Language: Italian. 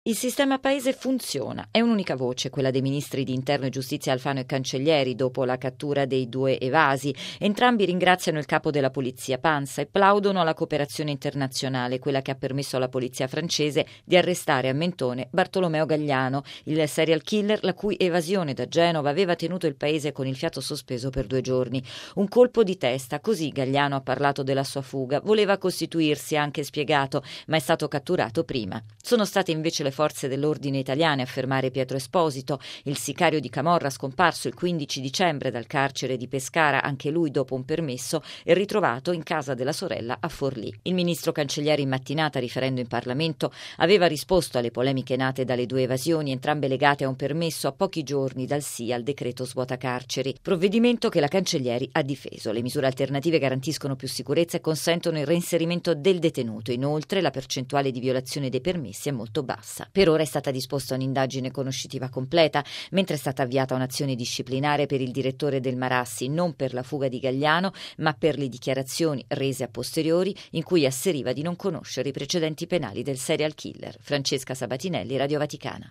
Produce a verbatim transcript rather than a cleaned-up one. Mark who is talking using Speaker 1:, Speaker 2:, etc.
Speaker 1: Il sistema paese funziona, è un'unica voce, quella dei ministri di interno e giustizia Alfano e Cancellieri dopo la cattura dei due evasi. Entrambi ringraziano il capo della polizia Pansa e plaudono alla cooperazione internazionale, quella che ha permesso alla polizia francese di arrestare a Mentone Bartolomeo Gagliano, il serial killer la cui evasione da Genova aveva tenuto il paese con il fiato sospeso per due giorni. Un colpo di testa, così Gagliano ha parlato della sua fuga, voleva costituirsi, ha anche spiegato, ma è stato catturato prima. Sono state invece le forze dell'ordine italiane a fermare Pietro Esposito, il sicario di Camorra scomparso il quindici dicembre dal carcere di Pescara, anche lui dopo un permesso, e ritrovato in casa della sorella a Forlì. Il ministro Cancellieri in mattinata, riferendo in Parlamento, aveva risposto alle polemiche nate dalle due evasioni, entrambe legate a un permesso a pochi giorni dal sì al decreto svuota carceri, provvedimento che la Cancellieri ha difeso. Le misure alternative garantiscono più sicurezza e consentono il reinserimento del detenuto. Inoltre la percentuale di violazione dei permessi è molto bassa. Per ora è stata disposta un'indagine conoscitiva completa, mentre è stata avviata un'azione disciplinare per il direttore del Marassi, non per la fuga di Gagliano, ma per le dichiarazioni rese a posteriori in cui asseriva di non conoscere i precedenti penali del serial killer. Francesca Sabatinelli, Radio Vaticana.